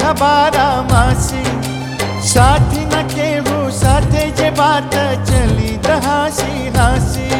बारा मासी साथी न केहू साथे जे बात चली दहासी हासी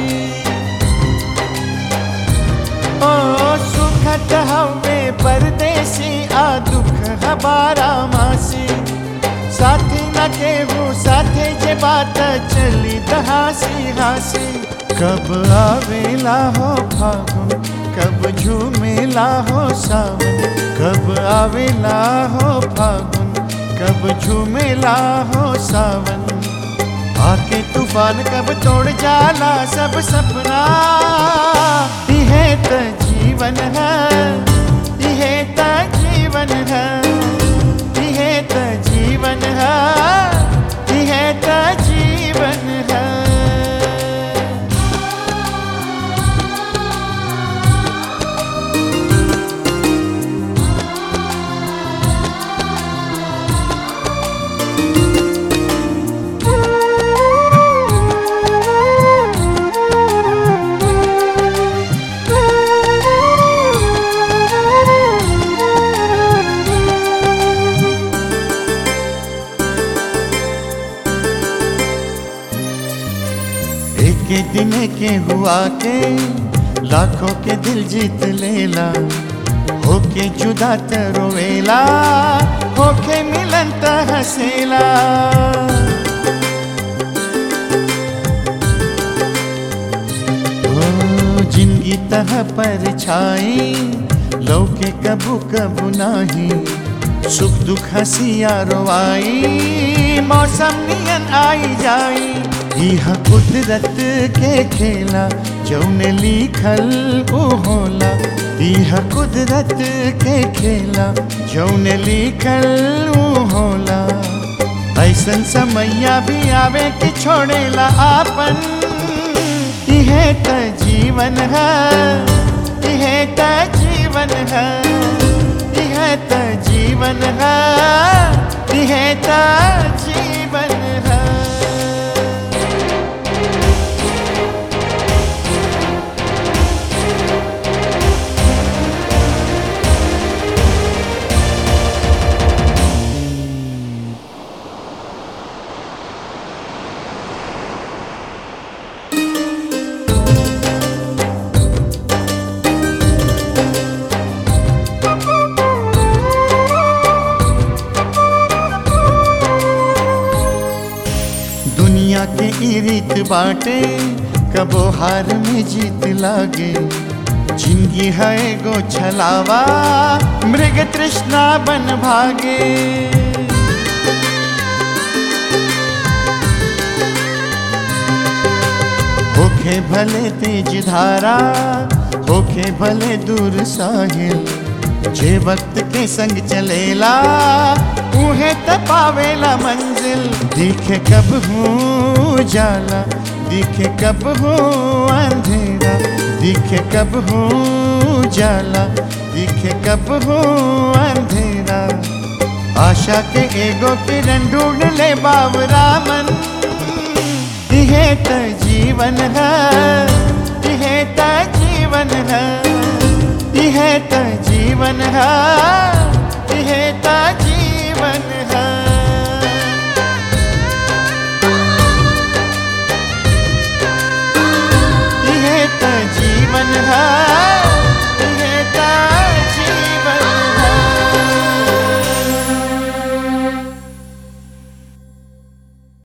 ओ सुखत हवे परदेसी आ दुख हबारा मासी साथी न केहू साथे जे बात चली दहासी हासी कब आवेला हो फागुन कब झूमेला हो सावन कब आवेला हो फागुन कब झूमेला हो सावन आके तूफान कब तोड़ जाला सब सपना इहे त जीवन है इहे त जीवन है इहे त जीवन है इहे त जीवन है। के दिन के हुआ के लाखों के दिल जीत लेला होके जुदा त रोवेला होके मिलन त हसेला ओ जिंदगी तह पर छाई लौके कबू कबू नाही सुख दुख हसिया रोवाई मौसम नियन आई जाई यह कुदरत के खेला जौने लिखल ओ होला यह कुदरत के खेला जौने लिखल ओ होला ऐसन समैया भी आवे कि छोड़ेला आपन यह त जीवन है यह त जीवन है यह त जीवन है यह त जीवन है। दुनिया के ई रीत बाटे कबो हार में जीत लागे जिंदगी है गो छलावा मृग तृष्णा बन भागे होखे भले तेज धारा होखे भले दूर साहिल जे वक्त के संग चलेला उहे त पावेला मंजिल दिखे कब हूँ जाला दिखे कब हूँ अंधेरा दिखे कब हूँ जाला दिखे कब हूँ अंधेरा आशा के एगो किरण ढूंढ ले बाबरा मन इहे त जीवन है इहे त जीवन है इहे त जीवन है इहे त जीवन